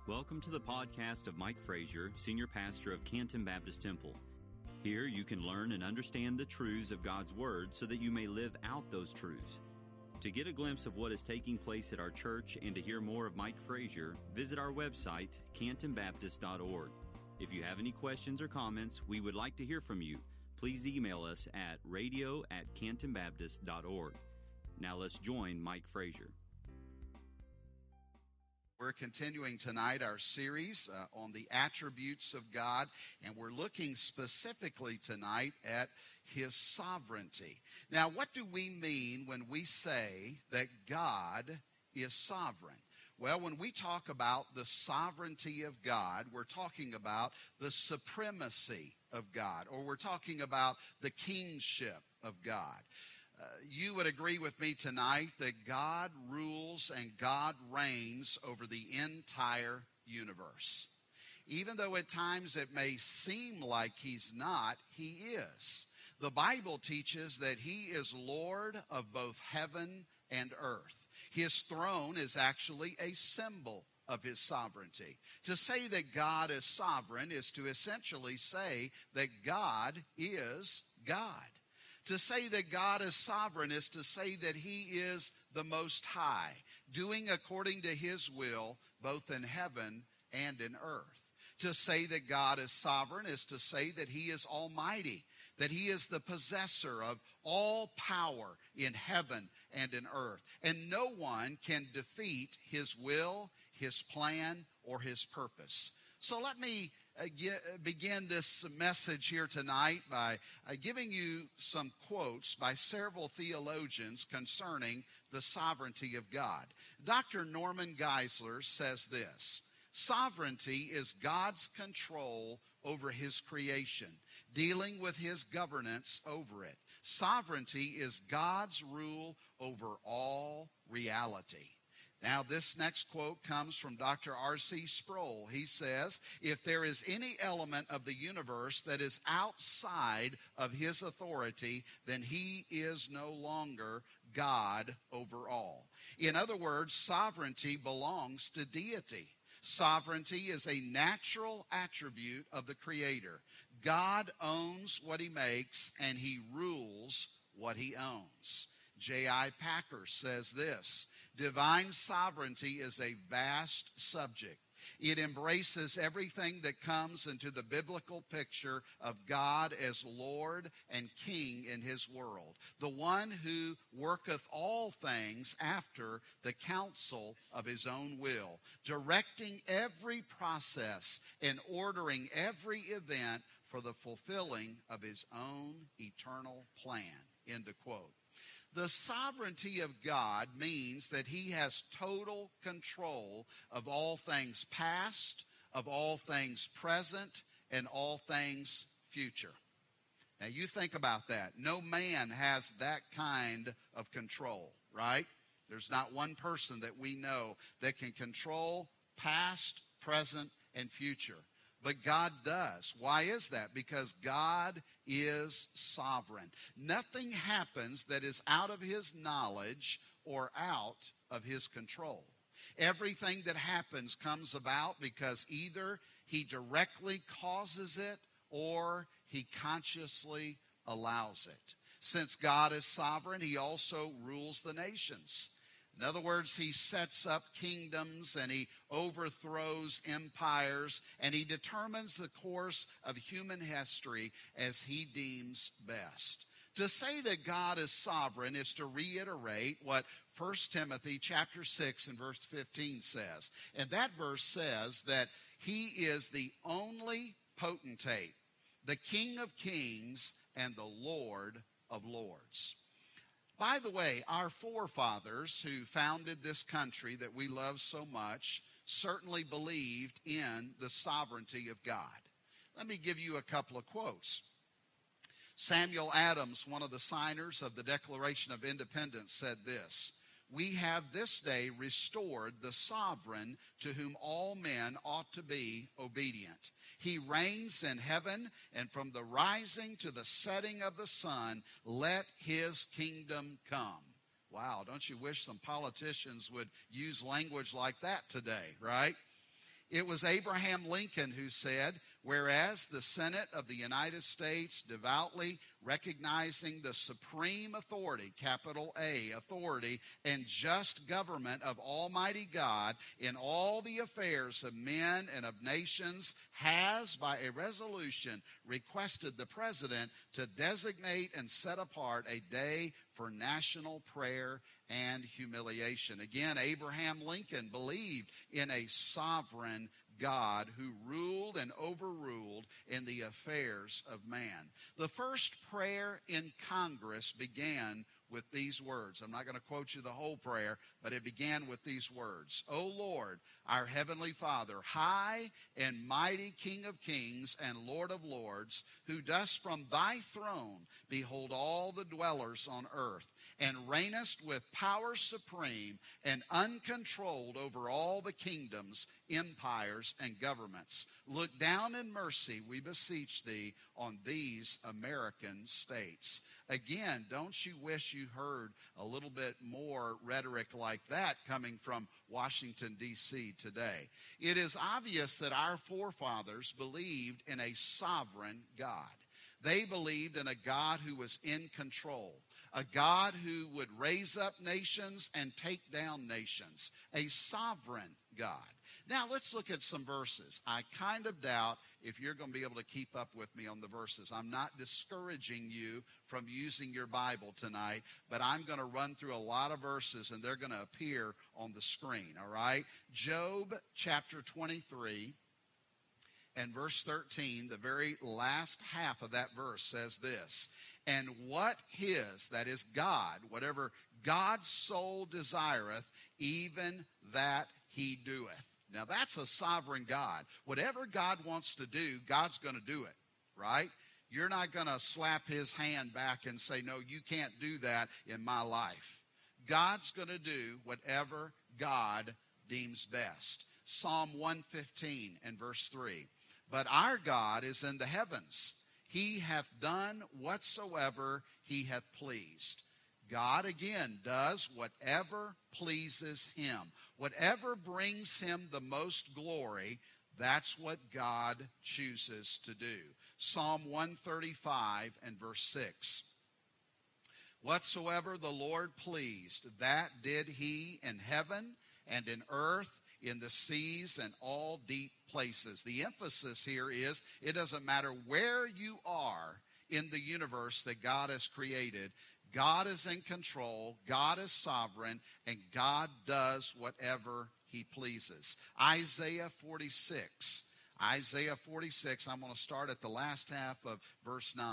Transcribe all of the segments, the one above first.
Welcome to the podcast of Mike Frazier, Senior Pastor of Canton Baptist Temple. Here you can learn and understand the truths of God's Word so that you may live out those truths. To get a glimpse of what is taking place at our church and to hear more of Mike Frazier, visit our website, cantonbaptist.org. If you have any questions or comments, we would like to hear from you. Please email us at radio@cantonbaptist.org. Now let's join Mike Frazier. We're continuing tonight our series on the attributes of God, and we're looking specifically tonight at His sovereignty. Now, what do we mean when we say that God is sovereign? Well, when we talk about the sovereignty of God, we're talking about the supremacy of God, or we're talking about the kingship of God. You would agree with me tonight that God rules and God reigns over the entire universe. Even though at times it may seem like He's not, He is. The Bible teaches that He is Lord of both heaven and earth. His throne is actually a symbol of His sovereignty. To say that God is sovereign is to essentially say that God is God. To say that God is sovereign is to say that He is the Most High, doing according to His will, both in heaven and in earth. To say that God is sovereign is to say that He is almighty, that He is the possessor of all power in heaven and in earth. And no one can defeat His will, His plan, or His purpose. So let me begin this message here tonight by giving you some quotes by several theologians concerning the sovereignty of God. Dr. Norman Geisler says this: sovereignty is God's control over His creation, dealing with His governance over it. Sovereignty is God's rule over all reality. Now, this next quote comes from Dr. R.C. Sproul. He says, if there is any element of the universe that is outside of His authority, then He is no longer God over all. In other words, sovereignty belongs to deity. Sovereignty is a natural attribute of the Creator. God owns what He makes, and He rules what He owns. J.I. Packer says this: divine sovereignty is a vast subject. It embraces everything that comes into the biblical picture of God as Lord and King in His world, the one who worketh all things after the counsel of His own will, directing every process and ordering every event for the fulfilling of His own eternal plan. End of quote. The sovereignty of God means that He has total control of all things past, of all things present, and all things future. Now you think about that. No man has that kind of control, right? There's not one person that we know that can control past, present, and future. But God does. Why is that? Because God is sovereign. Nothing happens that is out of His knowledge or out of His control. Everything that happens comes about because either He directly causes it or He consciously allows it. Since God is sovereign, He also rules the nations. In other words, He sets up kingdoms and He overthrows empires, and He determines the course of human history as He deems best. To say that God is sovereign is to reiterate what 1 Timothy chapter 6 and verse 15 says. And that verse says that He is the only potentate, the King of kings and the Lord of lords. By the way, our forefathers who founded this country that we love so much certainly believed in the sovereignty of God. Let me give you a couple of quotes. Samuel Adams, one of the signers of the Declaration of Independence, said this: we have this day restored the sovereign to whom all men ought to be obedient. He reigns in heaven, and from the rising to the setting of the sun, let His kingdom come. Wow, don't you wish some politicians would use language like that today, right? It was Abraham Lincoln who said, whereas the Senate of the United States devoutly recognizing the supreme authority, capital A, authority and just government of Almighty God in all the affairs of men and of nations, has by a resolution requested the President to designate and set apart a day for national prayer and humiliation. Again, Abraham Lincoln believed in a sovereign God who ruled and overruled in the affairs of man. The first prayer in Congress began with these words. I'm not going to quote you the whole prayer, but it began with these words. O Lord, our heavenly Father, high and mighty King of kings and Lord of lords, who dost from thy throne behold all the dwellers on earth, and reignest with power supreme and uncontrolled over all the kingdoms, empires, and governments. Look down in mercy, we beseech thee, on these American states. Again, don't you wish you heard a little bit more rhetoric like that coming from Washington, D.C. today? It is obvious that our forefathers believed in a sovereign God. They believed in a God who was in control, a God who would raise up nations and take down nations, a sovereign God. Now, let's look at some verses. I kind of doubt if you're going to be able to keep up with me on the verses. I'm not discouraging you from using your Bible tonight, but I'm going to run through a lot of verses, and they're going to appear on the screen, all right? Job chapter 23 and verse 13, the very last half of that verse says this, and what his, that is God, whatever God's soul desireth, even that he doeth. Now, that's a sovereign God. Whatever God wants to do, God's going to do it, right? You're not going to slap his hand back and say, no, you can't do that in my life. God's going to do whatever God deems best. Psalm 115 and verse 3. But our God is in the heavens. He hath done whatsoever he hath pleased. God, again, does whatever pleases him. Whatever brings him the most glory, that's what God chooses to do. Psalm 135 and verse 6. Whatsoever the Lord pleased, that did he in heaven and in earth, in the seas and all deep places. The emphasis here is it doesn't matter where you are in the universe that God has created. God is in control, God is sovereign, and God does whatever he pleases. Isaiah 46. Isaiah 46, I'm going to start at the last half of verse 9.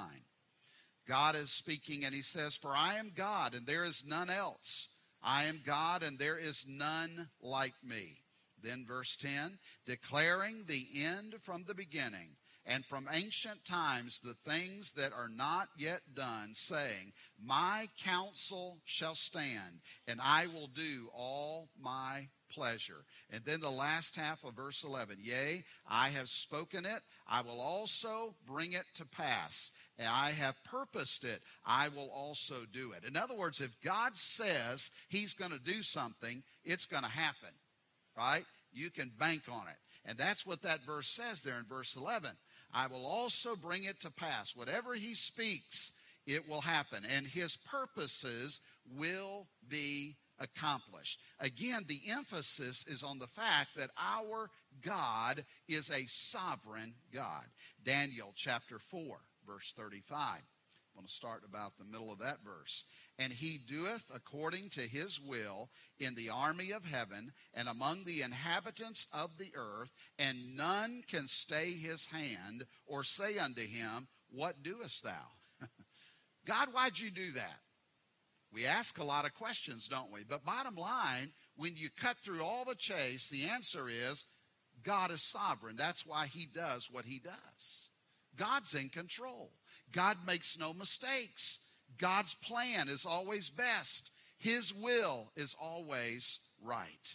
God is speaking and he says, for I am God and there is none else. I am God and there is none like me. Then verse 10, declaring the end from the beginning, and from ancient times the things that are not yet done, saying, my counsel shall stand, and I will do all my pleasure. And then the last half of verse 11, yea, I have spoken it, I will also bring it to pass. And I have purposed it, I will also do it. In other words, if God says he's going to do something, it's going to happen, right? You can bank on it. And that's what that verse says there in verse 11. I will also bring it to pass. Whatever he speaks, it will happen. And his purposes will be accomplished. Again, the emphasis is on the fact that our God is a sovereign God. Daniel chapter 4, verse 35. I'm going to start about the middle of that verse. And he doeth according to his will in the army of heaven and among the inhabitants of the earth, and none can stay his hand or say unto him, what doest thou? God, why'd you do that? We ask a lot of questions, don't we? But bottom line, when you cut through all the chase, the answer is God is sovereign. That's why he does what he does. God's in control. God makes no mistakes. God's plan is always best. His will is always right.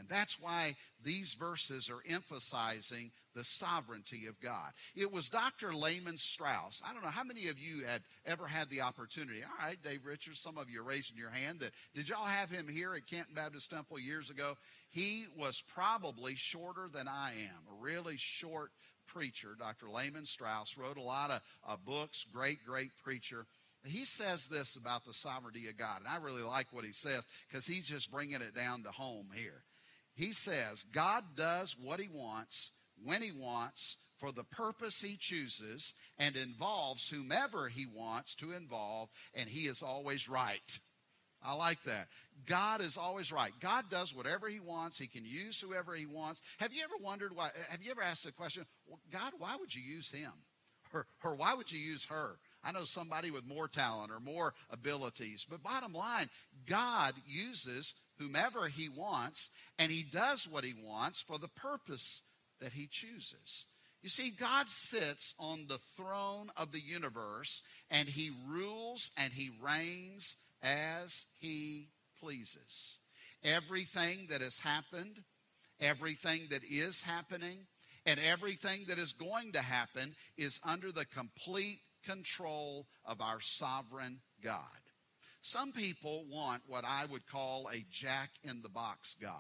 And that's why these verses are emphasizing the sovereignty of God. It was Dr. Lehman Strauss. I don't know how many of you had ever had the opportunity. All right, Dave Richards, some of you are raising your hand. Did y'all have him here at Canton Baptist Temple years ago? He was probably shorter than I am, a really short preacher. Dr. Lehman Strauss wrote a lot of books, great preacher. He says this about the sovereignty of God, and I really like what he says because he's just bringing it down to home here. He says, God does what he wants, when he wants, for the purpose he chooses, and involves whomever he wants to involve, and he is always right. I like that. God is always right. God does whatever he wants. He can use whoever he wants. Have you ever wondered why? Have you ever asked the question, well, God, why would you use him? Or why would you use her? I know somebody with more talent or more abilities. But bottom line, God uses whomever he wants, and he does what he wants for the purpose that he chooses. You see, God sits on the throne of the universe, and he rules and he reigns as he pleases. Everything that has happened, everything that is happening, and everything that is going to happen is under the complete control of our sovereign God. Some people want what I would call a jack-in-the-box God.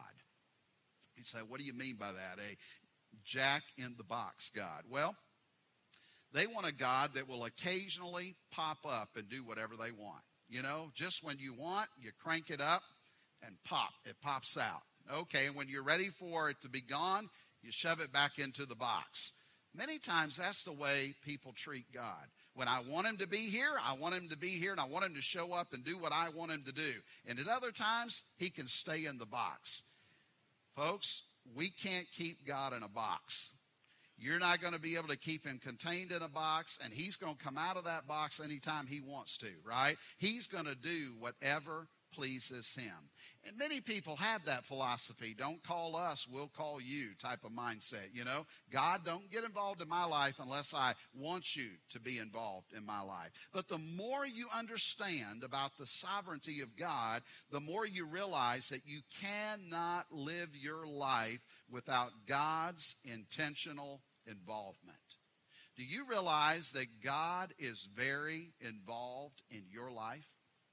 You say, what do you mean by that, a jack-in-the-box God? Well, they want a God that will occasionally pop up and do whatever they want. You know, just when you want, you crank it up and pop. It pops out. Okay, and when you're ready for it to be gone, you shove it back into the box. Many times that's the way people treat God. When I want him to be here, I want him to be here, and I want him to show up and do what I want him to do. And at other times, he can stay in the box. Folks, we can't keep God in a box. You're not going to be able to keep him contained in a box, and he's going to come out of that box anytime he wants to, right? He's going to do whatever pleases him. And many people have that philosophy. Don't call us, we'll call you type of mindset. You know, God, don't get involved in my life unless I want you to be involved in my life. But the more you understand about the sovereignty of God, the more you realize that you cannot live your life without God's intentional involvement. Do you realize that God is very involved in your life?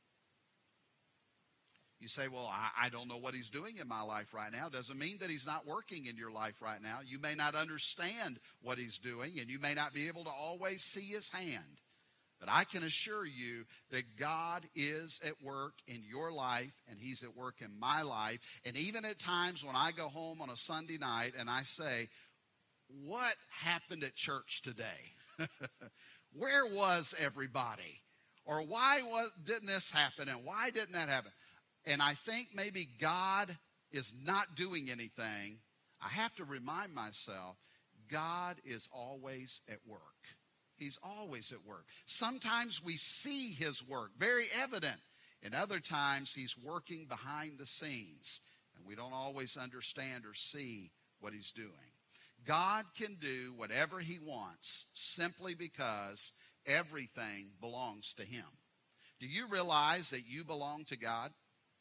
You say, well, I don't know what he's doing in my life right now. Doesn't mean that he's not working in your life right now. You may not understand what he's doing, and you may not be able to always see his hand. But I can assure you that God is at work in your life, and he's at work in my life. And even at times when I go home on a Sunday night and I say, what happened at church today? Where was everybody? Or why didn't this happen, and why didn't that happen? And I think maybe God is not doing anything. I have to remind myself, God is always at work. He's always at work. Sometimes we see his work, very evident. And other times he's working behind the scenes, and we don't always understand or see what he's doing. God can do whatever he wants simply because everything belongs to him. Do you realize that you belong to God?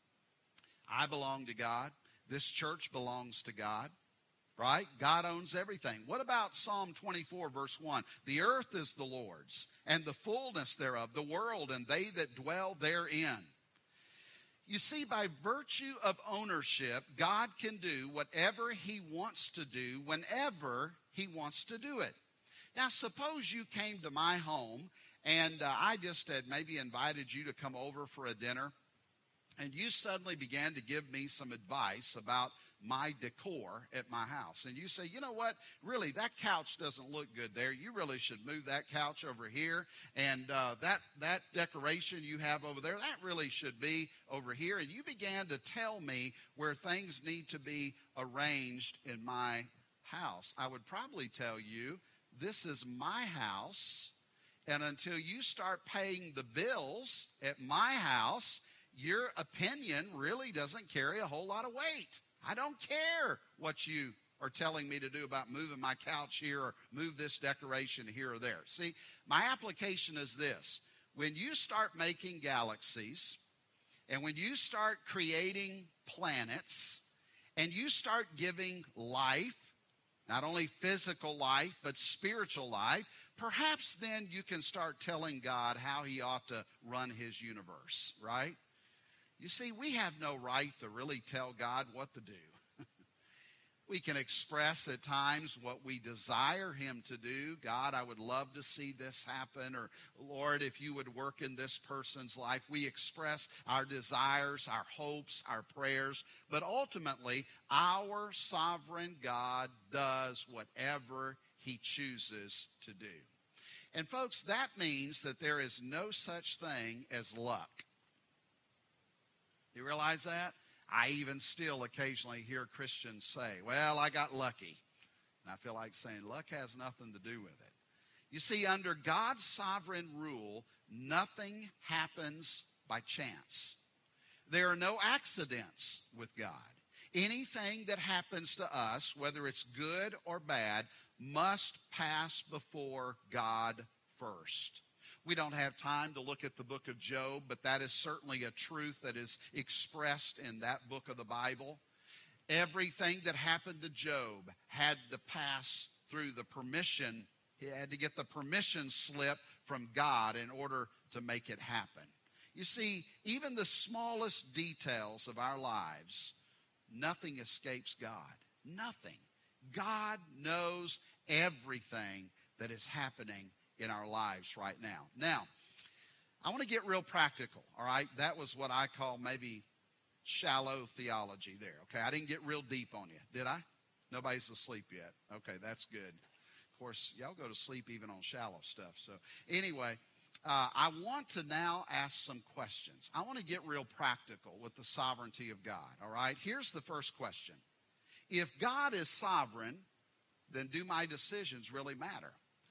I belong to God. This church belongs to God, right? God owns everything. What about Psalm 24, verse 1? The earth is the Lord's, and the fullness thereof, the world, and they that dwell therein. You see, by virtue of ownership, God can do whatever he wants to do whenever he wants to do it. Now, suppose you came to my home, and I just had maybe invited you to come over for a dinner. And you suddenly began to give me some advice about my decor at my house. And you say, you know what, really, that couch doesn't look good there. You really should move that couch over here. And that decoration you have over there, that really should be over here. And you began to tell me where things need to be arranged in my house. I would probably tell you, this is my house. And until you start paying the bills at my house, your opinion really doesn't carry a whole lot of weight. I don't care what you are telling me to do about moving my couch here or move this decoration here or there. See, my application is this. When you start making galaxies and when you start creating planets and you start giving life, not only physical life, but spiritual life, perhaps then you can start telling God how he ought to run his universe, right? You see, we have no right to really tell God what to do. We can express at times what we desire him to do. God, I would love to see this happen. Or, Lord, if you would work in this person's life. We express our desires, our hopes, our prayers. But ultimately, our sovereign God does whatever he chooses to do. And folks, that means that there is no such thing as luck. You realize that? I even still occasionally hear Christians say, well, I got lucky. And I feel like saying, luck has nothing to do with it. You see, under God's sovereign rule, nothing happens by chance. There are no accidents with God. Anything that happens to us, whether it's good or bad, must pass before God first. We don't have time to look at the book of Job, but that is certainly a truth that is expressed in that book of the Bible. Everything that happened to Job had to pass through the permission. He had to get the permission slip from God in order to make it happen. You see, even the smallest details of our lives, nothing escapes God. Nothing. God knows everything that is happening in our lives right now. Now, I want to get real practical, all right? That was what I call maybe shallow theology there, okay? I didn't get real deep on you, did I? Nobody's asleep yet. Okay, that's good. Of course, y'all go to sleep even on shallow stuff. So anyway, I want to now ask some questions. I want to get real practical with the sovereignty of God, all right? Here's the first question. If God is sovereign, then do my decisions really matter?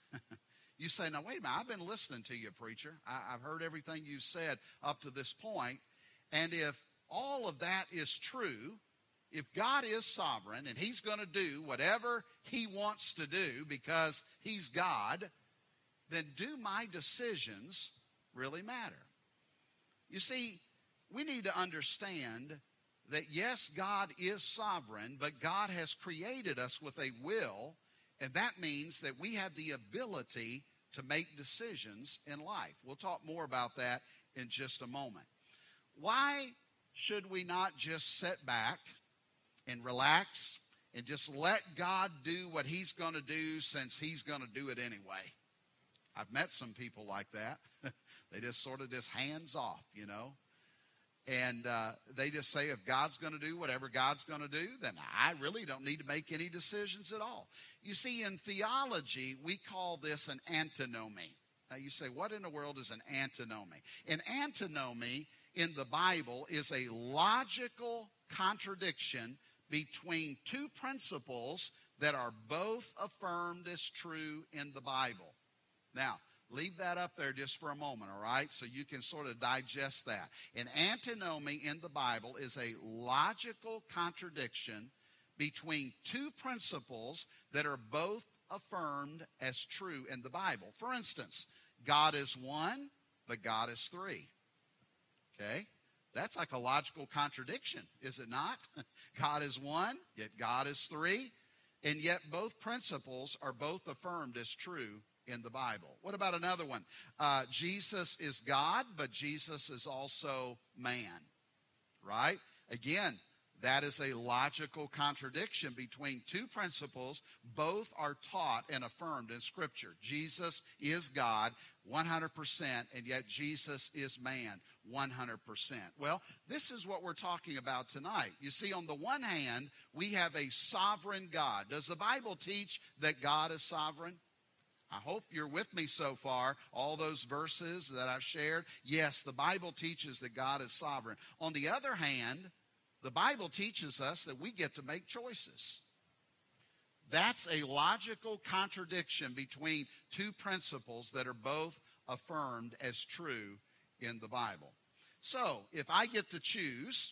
You say, now, wait a minute, I've been listening to you, preacher. I've heard everything you said up to this point. And if all of that is true, if God is sovereign and he's going to do whatever he wants to do because he's God, then do my decisions really matter? You see, we need to understand that, yes, God is sovereign, but God has created us with a will. And that means that we have the ability to make decisions in life. We'll talk more about that in just a moment. Why should we not just sit back and relax and just let God do what he's going to do since he's going to do it anyway? I've met some people like that. They just sort of just hands off, you know. And they just say, if God's going to do whatever God's going to do, then I really don't need to make any decisions at all. You see, in theology, we call this an antinomy. Now you say, what in the world is an antinomy? An antinomy in the Bible is a logical contradiction between two principles that are both affirmed as true in the Bible. Now, leave that up there just for a moment, all right, so you can sort of digest that. An antinomy in the Bible is a logical contradiction between two principles that are both affirmed as true in the Bible. For instance, God is one, but God is three. Okay? That's like a logical contradiction, is it not? God is one, yet God is three, and yet both principles are both affirmed as true in the Bible. What about another one? Jesus is God, but Jesus is also man, right? Again, that is a logical contradiction between two principles. Both are taught and affirmed in Scripture. Jesus is God 100%, and yet Jesus is man 100%. Well, this is what we're talking about tonight. You see, on the one hand, we have a sovereign God. Does the Bible teach that God is sovereign? I hope you're with me so far, all those verses that I've shared. Yes, the Bible teaches that God is sovereign. On the other hand, the Bible teaches us that we get to make choices. That's a logical contradiction between two principles that are both affirmed as true in the Bible. So, if I get to choose,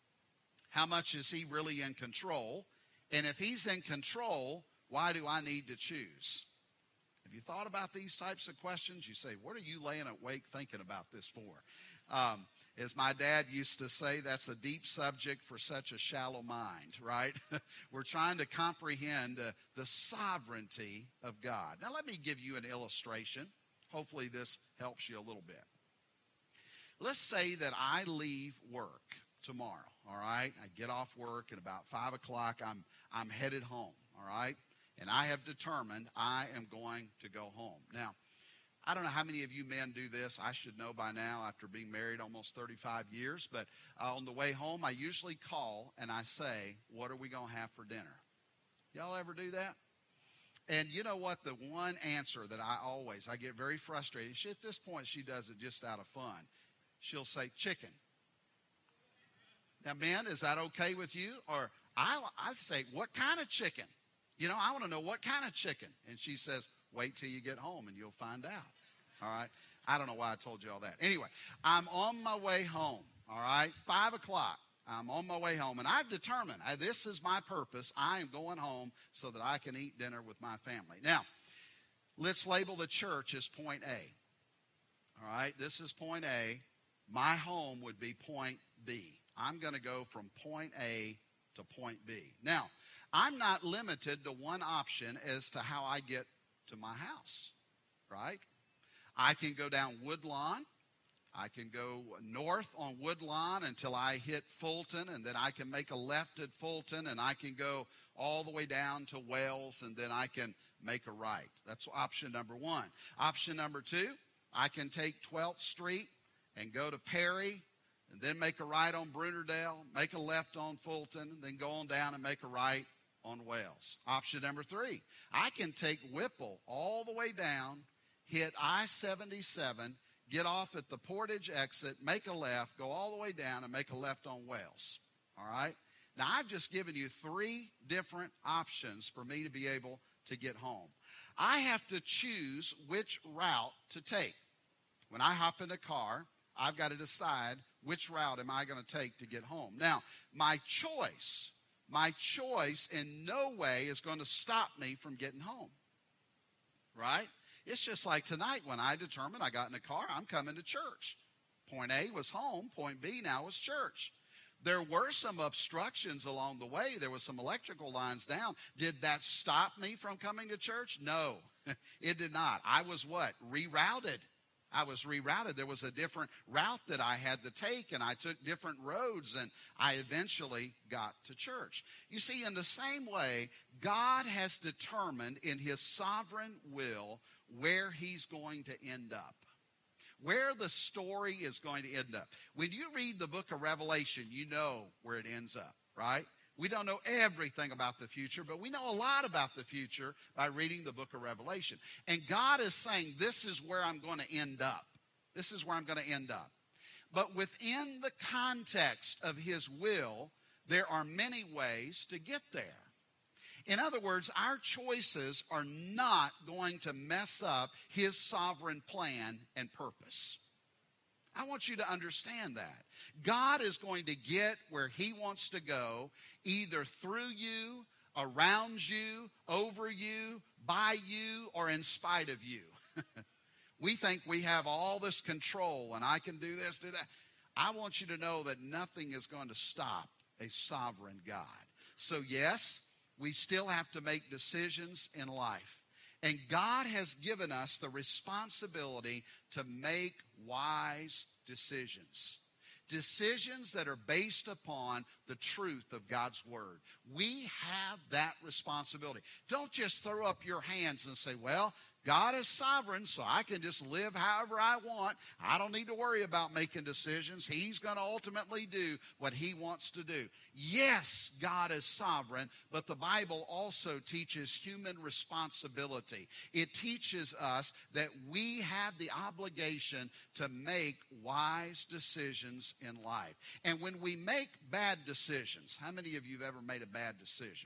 how much is he really in control? And if he's in control, why do I need to choose? Have you thought about these types of questions? You say, what are you laying awake thinking about this for? As my dad used to say, that's a deep subject for such a shallow mind, right? We're trying to comprehend the sovereignty of God. Now, let me give you an illustration. Hopefully, this helps you a little bit. Let's say that I leave work tomorrow, all right? I get off work at about 5 o'clock. I'm headed home, all right? And I have determined I am going to go home. Now, I don't know how many of you men do this. I should know by now after being married almost 35 years. But on the way home, I usually call and I say, what are we going to have for dinner? Y'all ever do that? And you know what? The one answer that I get very frustrated. At this point, she does it just out of fun. She'll say, chicken. Now, men, is that okay with you? Or I say, what kind of chicken? You know, I want to know what kind of chicken. And she says, wait till you get home and you'll find out. All right? I don't know why I told you all that. Anyway, I'm on my way home. All right? 5 o'clock. I'm on my way home. And I've determined this is my purpose. I am going home so that I can eat dinner with my family. Now, let's label the church as point A. All right? This is point A. My home would be point B. I'm going to go from point A to point B. Now, I'm not limited to one option as to how I get to my house, right? I can go down Woodlawn. I can go north on Woodlawn until I hit Fulton, and then I can make a left at Fulton, and I can go all the way down to Wells, and then I can make a right. That's option number one. Option number two, I can take 12th Street and go to Perry, and then make a right on Brunerdale, make a left on Fulton, and then go on down and make a right on Wells. Option number three, I can take Whipple all the way down, hit I-77, get off at the Portage exit, make a left, go all the way down, and make a left on Wells. All right? Now, I've just given you 3 different options for me to be able to get home. I have to choose which route to take. When I hop in a car, I've got to decide which route am I going to take to get home. Now, my choice in no way is going to stop me from getting home. Right? It's just like tonight when I determined I got in a car, I'm coming to church. Point A was home. Point B now is church. There were some obstructions along the way. There was some electrical lines down. Did that stop me from coming to church? No, it did not. I was what? Rerouted. I was rerouted. There was a different route that I had to take, and I took different roads, and I eventually got to church. You see, in the same way, God has determined in his sovereign will where he's going to end up, where the story is going to end up. When you read the book of Revelation, you know where it ends up, right? We don't know everything about the future, but we know a lot about the future by reading the book of Revelation. And God is saying, this is where I'm going to end up. This is where I'm going to end up. But within the context of his will, there are many ways to get there. In other words, our choices are not going to mess up his sovereign plan and purpose. I want you to understand that. God is going to get where he wants to go, either through you, around you, over you, by you, or in spite of you. We think we have all this control and I can do this, do that. I want you to know that nothing is going to stop a sovereign God. So yes, we still have to make decisions in life. And God has given us the responsibility to make wise decisions. Decisions that are based upon the truth of God's word. We have that responsibility. Don't just throw up your hands and say, well, God is sovereign, so I can just live however I want. I don't need to worry about making decisions. He's going to ultimately do what he wants to do. Yes, God is sovereign, but the Bible also teaches human responsibility. It teaches us that we have the obligation to make wise decisions in life. And when we make bad decisions, how many of you have ever made a bad decision?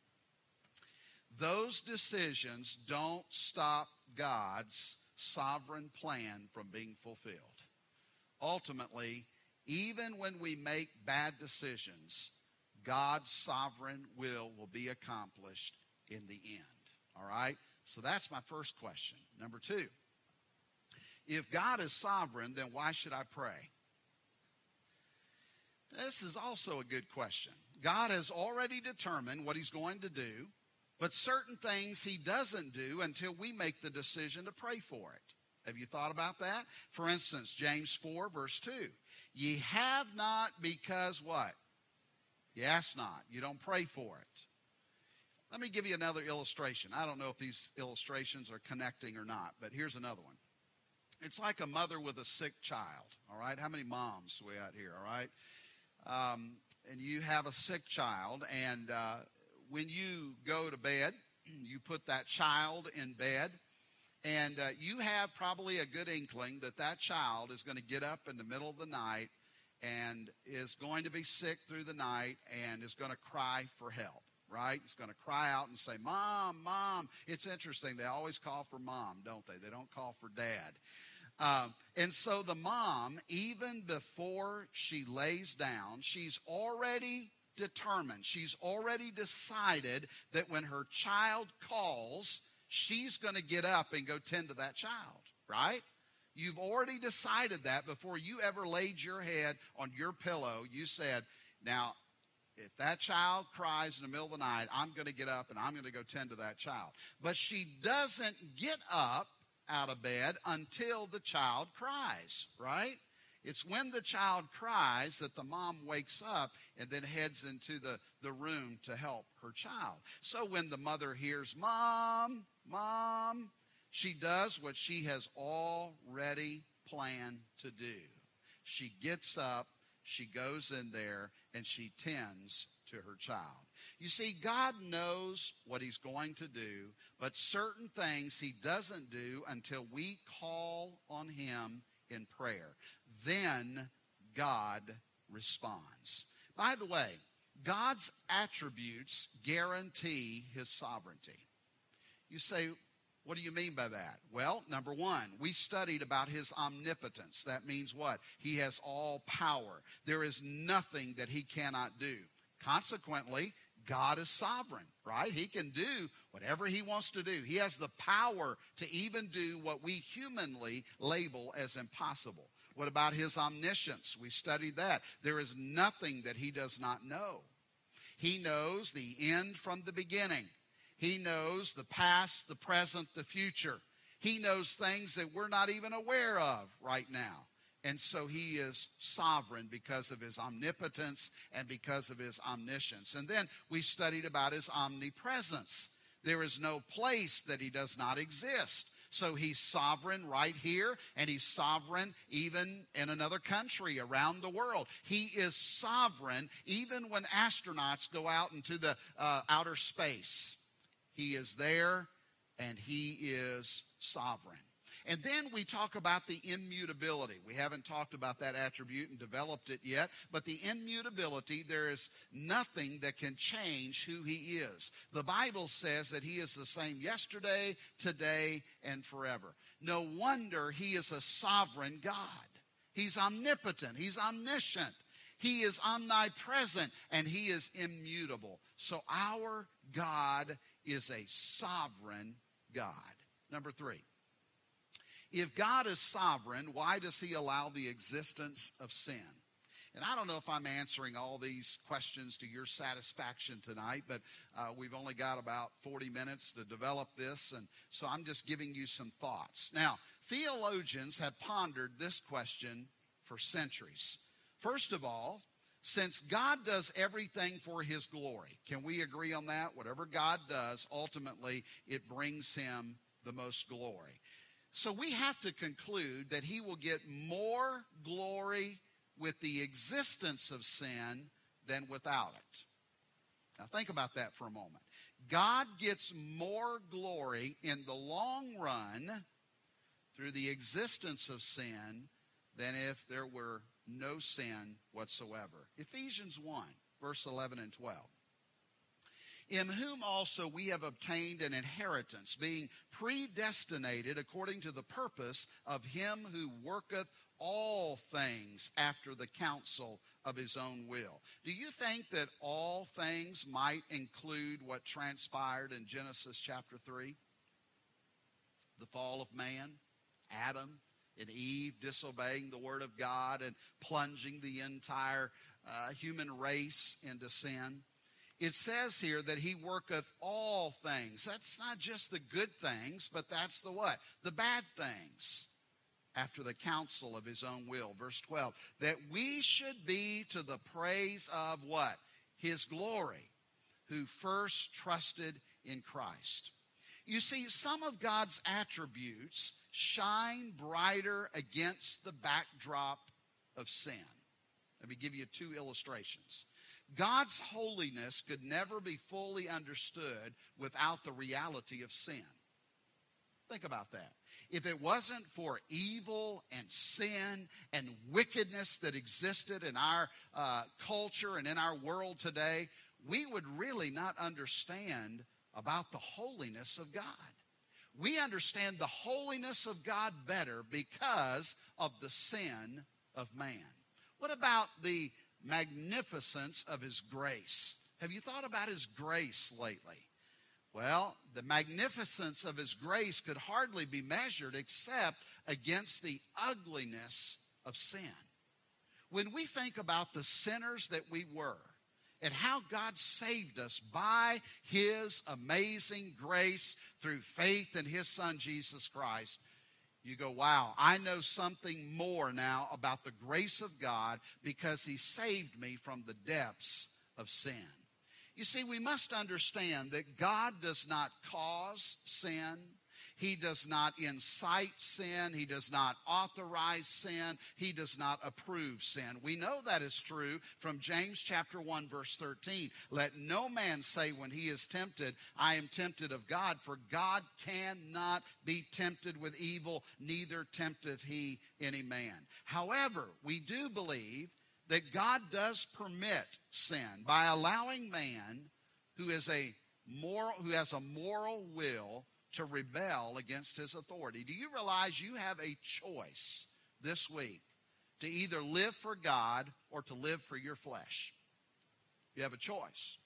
Those decisions don't stop God's sovereign plan from being fulfilled. Ultimately, even when we make bad decisions, God's sovereign will be accomplished in the end. All right? So that's my first question. Number 2, if God is sovereign, then why should I pray? This is also a good question. God has already determined what he's going to do, but certain things he doesn't do until we make the decision to pray for it. Have you thought about that? For instance, James 4, verse 2. Ye have not because what? You ask not. You don't pray for it. Let me give you another illustration. I don't know if these illustrations are connecting or not, but here's another one. It's like a mother with a sick child, all right? How many moms do we got here, all right? And you have a sick child, and when you go to bed, you put that child in bed, and you have probably a good inkling that that child is going to get up in the middle of the night and is going to be sick through the night and is going to cry for help, right? It's going to cry out and say, Mom, Mom. It's interesting. They always call for Mom, don't they? They don't call for Dad. And so the mom, even before she lays down, she's already determined. She's already decided that when her child calls, she's going to get up and go tend to that child, right? You've already decided that before you ever laid your head on your pillow. You said, now, if that child cries in the middle of the night, I'm going to get up and I'm going to go tend to that child. But she doesn't get up out of bed until the child cries, right? It's when the child cries that the mom wakes up and then heads into the room to help her child. So when the mother hears, Mom, Mom, she does what she has already planned to do. She gets up, she goes in there, and she tends to her child. You see, God knows what he's going to do, but certain things he doesn't do until we call on him in prayer. Then God responds. By the way, God's attributes guarantee his sovereignty. You say, what do you mean by that? Well, number one, we studied about his omnipotence. That means what? He has all power. There is nothing that he cannot do. Consequently, God is sovereign, right? He can do whatever he wants to do. He has the power to even do what we humanly label as impossible. What about his omniscience? We studied that. There is nothing that he does not know. He knows the end from the beginning. He knows the past, the present, the future. He knows things that we're not even aware of right now. And so he is sovereign because of his omnipotence and because of his omniscience. And then we studied about his omnipresence. There is no place that he does not exist. So he's sovereign right here, and he's sovereign even in another country around the world. He is sovereign even when astronauts go out into the outer space. He is there, and he is sovereign. And then we talk about the immutability. We haven't talked about that attribute and developed it yet, but the immutability, there is nothing that can change who he is. The Bible says that he is the same yesterday, today, and forever. No wonder he is a sovereign God. He's omnipotent. He's omniscient. He is omnipresent, and he is immutable. So our God is a sovereign God. Number three. If God is sovereign, why does he allow the existence of sin? And I don't know if I'm answering all these questions to your satisfaction tonight, but we've only got about 40 minutes to develop this, and so I'm just giving you some thoughts. Now, theologians have pondered this question for centuries. First of all, since God does everything for his glory, can we agree on that? Whatever God does, ultimately, it brings him the most glory. So we have to conclude that he will get more glory with the existence of sin than without it. Now think about that for a moment. God gets more glory in the long run through the existence of sin than if there were no sin whatsoever. Ephesians 1, verse 11 and 12. In whom also we have obtained an inheritance, being predestinated according to the purpose of him who worketh all things after the counsel of his own will. Do you think that all things might include what transpired in Genesis chapter 3? The fall of man, Adam and Eve disobeying the word of God and plunging the entire human race into sin. It says here that he worketh all things. That's not just the good things, but that's the what? The bad things. After the counsel of his own will. Verse 12. That we should be to the praise of what? His glory, who first trusted in Christ. You see, some of God's attributes shine brighter against the backdrop of sin. Let me give you two illustrations. God's holiness could never be fully understood without the reality of sin. Think about that. If it wasn't for evil and sin and wickedness that existed in our culture and in our world today, we would really not understand about the holiness of God. We understand the holiness of God better because of the sin of man. What about the magnificence of his grace? Have you thought about his grace lately? Well, the magnificence of his grace could hardly be measured except against the ugliness of sin. When we think about the sinners that we were, and how God saved us by his amazing grace through faith in his Son, Jesus Christ, you go, wow, I know something more now about the grace of God because he saved me from the depths of sin. You see, we must understand that God does not cause sin. He does not incite sin. He does not authorize sin. He does not approve sin. We know that is true from James chapter 1, verse 13. Let no man say when he is tempted, I am tempted of God, for God cannot be tempted with evil, neither tempteth he any man. However, we do believe that God does permit sin by allowing man who has a moral will to rebel against his authority. Do you realize you have a choice this week to either live for God or to live for your flesh? You have a choice.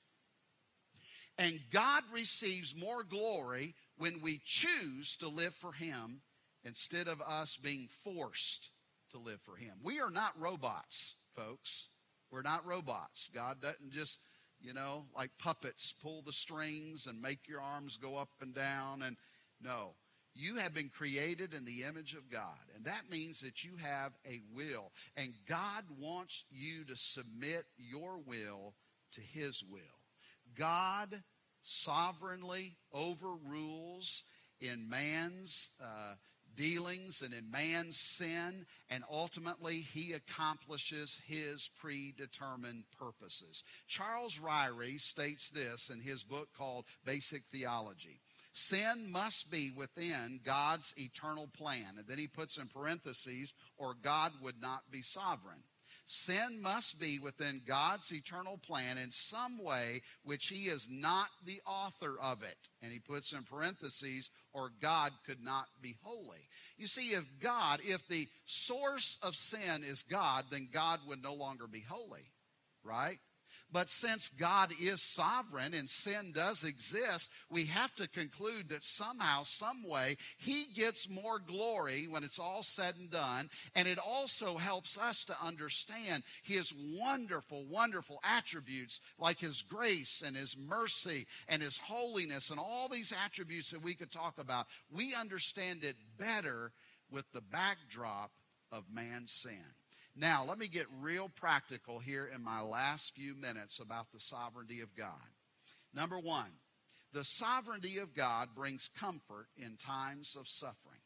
And God receives more glory when we choose to live for him instead of us being forced to live for him. We are not robots, folks. We're not robots. God doesn't just, like puppets, pull the strings and make your arms go up and down. And no, you have been created in the image of God. And that means that you have a will. And God wants you to submit your will to his will. God sovereignly overrules in man's dealings and in man's sin, and ultimately he accomplishes his predetermined purposes. Charles Ryrie states this in his book called Basic Theology. Sin must be within God's eternal plan. And then he puts in parentheses, or God would not be sovereign. Sin must be within God's eternal plan in some way which he is not the author of it. And he puts in parentheses, or God could not be holy. You see, if the source of sin is God, then God would no longer be holy, right? But since God is sovereign and sin does exist, we have to conclude that somehow, some way, he gets more glory when it's all said and done. And it also helps us to understand his wonderful, wonderful attributes like his grace and his mercy and his holiness and all these attributes that we could talk about. We understand it better with the backdrop of man's sin. Now, let me get real practical here in my last few minutes about the sovereignty of God. Number one, the sovereignty of God brings comfort in times of suffering.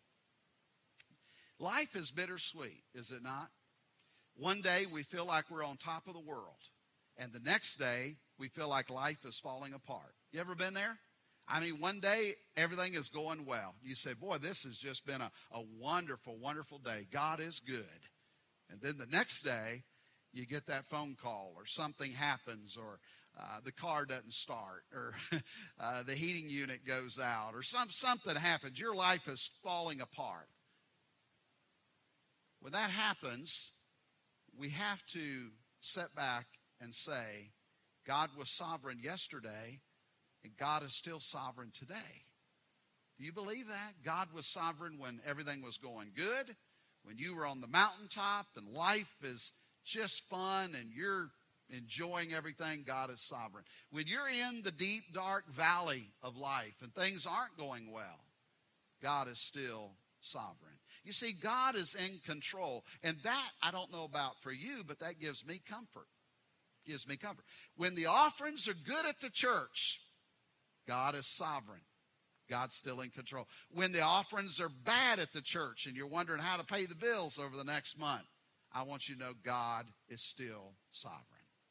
Life is bittersweet, is it not? One day we feel like we're on top of the world, and the next day we feel like life is falling apart. You ever been there? I mean, one day everything is going well. You say, boy, this has just been a wonderful, wonderful day. God is good. And then the next day, you get that phone call, or something happens, or the car doesn't start, or the heating unit goes out, or something happens. Your life is falling apart. When that happens, we have to sit back and say, God was sovereign yesterday, and God is still sovereign today. Do you believe that? God was sovereign when everything was going good, when you were on the mountaintop and life is just fun and you're enjoying everything, God is sovereign. When you're in the deep, dark valley of life and things aren't going well, God is still sovereign. You see, God is in control. And that, I don't know about for you, but that gives me comfort. Gives me comfort. When the offerings are good at the church, God is sovereign. God's still in control. When the offerings are bad at the church and you're wondering how to pay the bills over the next month, I want you to know God is still sovereign.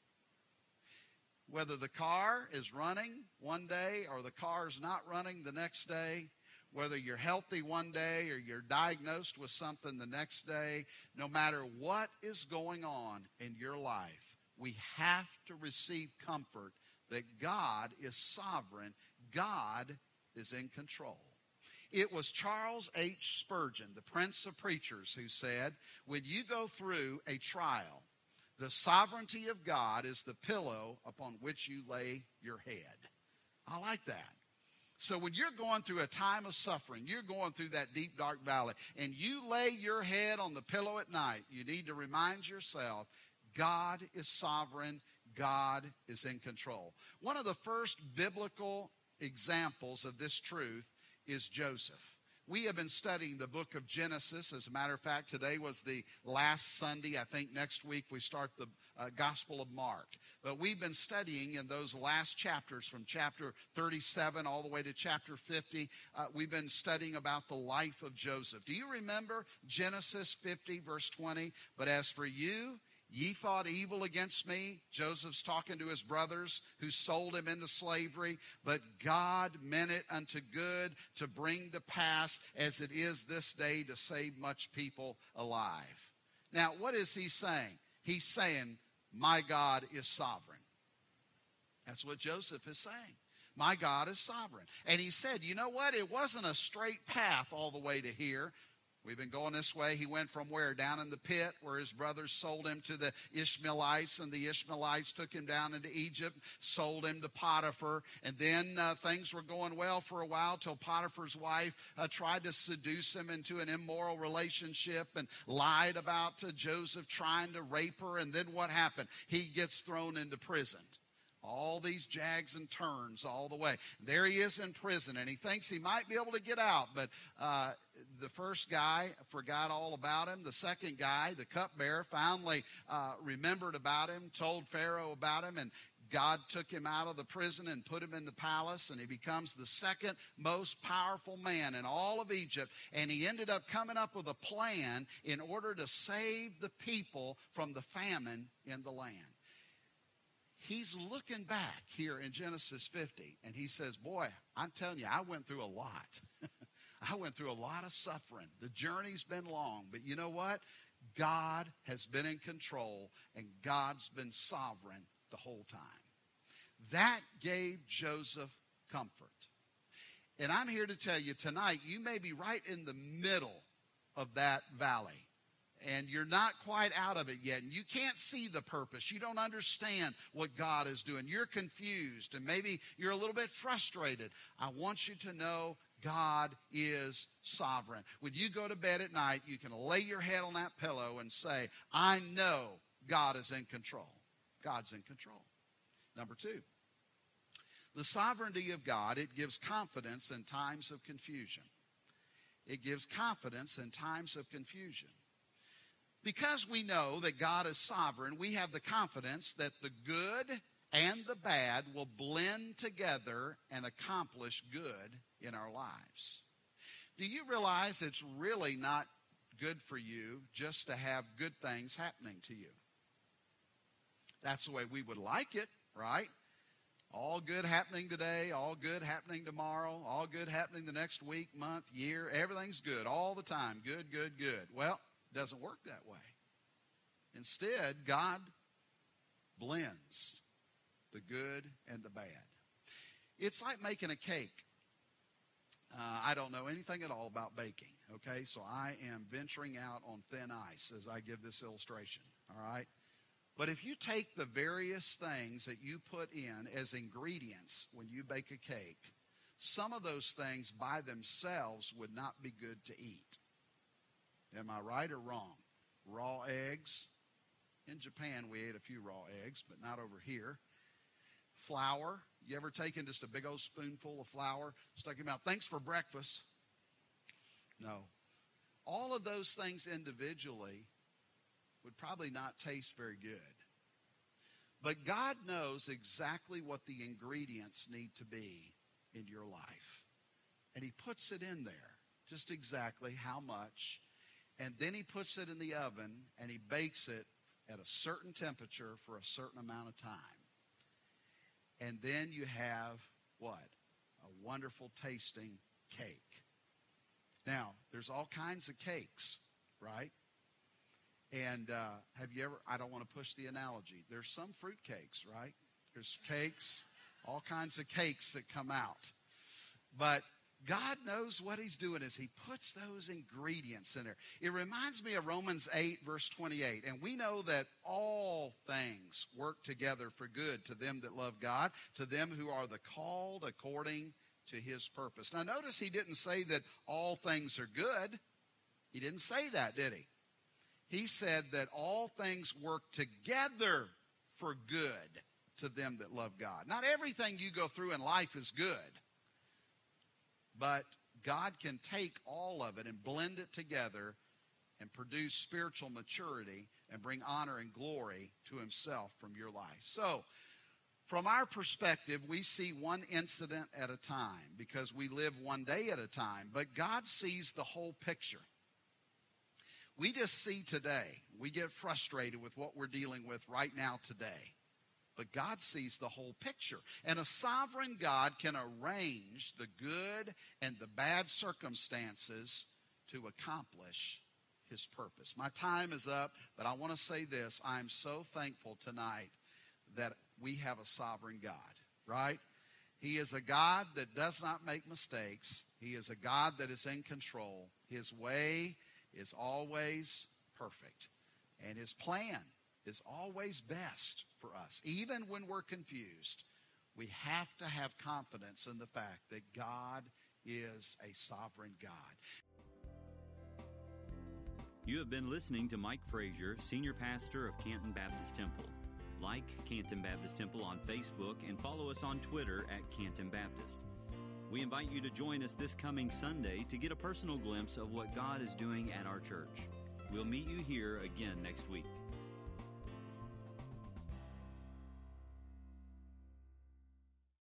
Whether the car is running one day or the car is not running the next day, whether you're healthy one day or you're diagnosed with something the next day, no matter what is going on in your life, we have to receive comfort that God is sovereign. God is in control. It was Charles H. Spurgeon, the Prince of Preachers, who said, when you go through a trial, the sovereignty of God is the pillow upon which you lay your head. I like that. So when you're going through a time of suffering, you're going through that deep, dark valley, and you lay your head on the pillow at night, you need to remind yourself, God is sovereign. God is in control. One of the first biblical examples of this truth is Joseph. We have been studying the book of Genesis. As a matter of fact, today was the last Sunday. I think next week we start the Gospel of Mark. But we've been studying in those last chapters from chapter 37 all the way to chapter 50. We've been studying about the life of Joseph. Do you remember Genesis 50 verse 20? But as for you, ye thought evil against me. Joseph's talking to his brothers who sold him into slavery. But God meant it unto good to bring to pass as it is this day to save much people alive. Now, what is he saying? He's saying, my God is sovereign. That's what Joseph is saying. My God is sovereign. And he said, you know what? It wasn't a straight path all the way to here. We've been going this way. He went from where? Down in the pit where his brothers sold him to the Ishmaelites, and the Ishmaelites took him down into Egypt, sold him to Potiphar. And then things were going well for a while till Potiphar's wife tried to seduce him into an immoral relationship and lied about Joseph trying to rape her. And then what happened? He gets thrown into prison. All these jags and turns all the way. There he is in prison, and he thinks he might be able to get out. But the first guy forgot all about him. The second guy, the cupbearer, finally remembered about him, told Pharaoh about him, and God took him out of the prison and put him in the palace, and he becomes the second most powerful man in all of Egypt. And he ended up coming up with a plan in order to save the people from the famine in the land. He's looking back here in Genesis 50, and he says, boy, I'm telling you, I went through a lot. I went through a lot of suffering. The journey's been long, but you know what? God has been in control, and God's been sovereign the whole time. That gave Joseph comfort. And I'm here to tell you tonight, you may be right in the middle of that valley. And you're not quite out of it yet. And you can't see the purpose. You don't understand what God is doing. You're confused. And maybe you're a little bit frustrated. I want you to know God is sovereign. When you go to bed at night, you can lay your head on that pillow and say, I know God is in control. God's in control. Number two, the sovereignty of God, it gives confidence in times of confusion. It gives confidence in times of confusion. Because we know that God is sovereign, we have the confidence that the good and the bad will blend together and accomplish good in our lives. Do you realize it's really not good for you just to have good things happening to you? That's the way we would like it, right? All good happening today, all good happening tomorrow, all good happening the next week, month, year. Everything's good all the time. Good, good, good. Well, it doesn't work that way. Instead, God blends the good and the bad. It's like making a cake. I don't know anything at all about baking, okay? So I am venturing out on thin ice as I give this illustration, all right? But if you take the various things that you put in as ingredients when you bake a cake, some of those things by themselves would not be good to eat. Am I right or wrong? Raw eggs, In Japan, we ate a few raw eggs, but not over here. Flour. You ever taken just a big old spoonful of flour, stuck in your mouth? Thanks for breakfast. No. All of those things individually would probably not taste very good. But God knows exactly what the ingredients need to be in your life. And He puts it in there, just exactly how much. And then He puts it in the oven and He bakes it at a certain temperature for a certain amount of time. And then you have what? A wonderful tasting cake. Now, there's all kinds of cakes, right? And have you ever, I don't want to push the analogy. There's some fruit cakes, right? There's cakes, all kinds of cakes that come out. But God knows what He's doing as He puts those ingredients in there. It reminds me of Romans 8, verse 28. And we know that all things work together for good to them that love God, to them who are the called according to His purpose. Now notice He didn't say that all things are good. He didn't say that, did He? He said that all things work together for good to them that love God. Not everything you go through in life is good. But God can take all of it and blend it together and produce spiritual maturity and bring honor and glory to Himself from your life. So, from our perspective, we see one incident at a time because we live one day at a time. But God sees the whole picture. We just see today. We get frustrated with what we're dealing with right now today. But God sees the whole picture. And a sovereign God can arrange the good and the bad circumstances to accomplish His purpose. My time is up, but I want to say this. I'm so thankful tonight that we have a sovereign God, right? He is a God that does not make mistakes. He is a God that is in control. His way is always perfect. And His plan is always best for us. Even when we're confused, we have to have confidence in the fact that God is a sovereign God. You have been listening to Mike Frazier, Senior Pastor of Canton Baptist Temple. Like Canton Baptist Temple on Facebook and follow us on Twitter at Canton Baptist. We invite you to join us this coming Sunday to get a personal glimpse of what God is doing at our church. We'll meet you here again next week.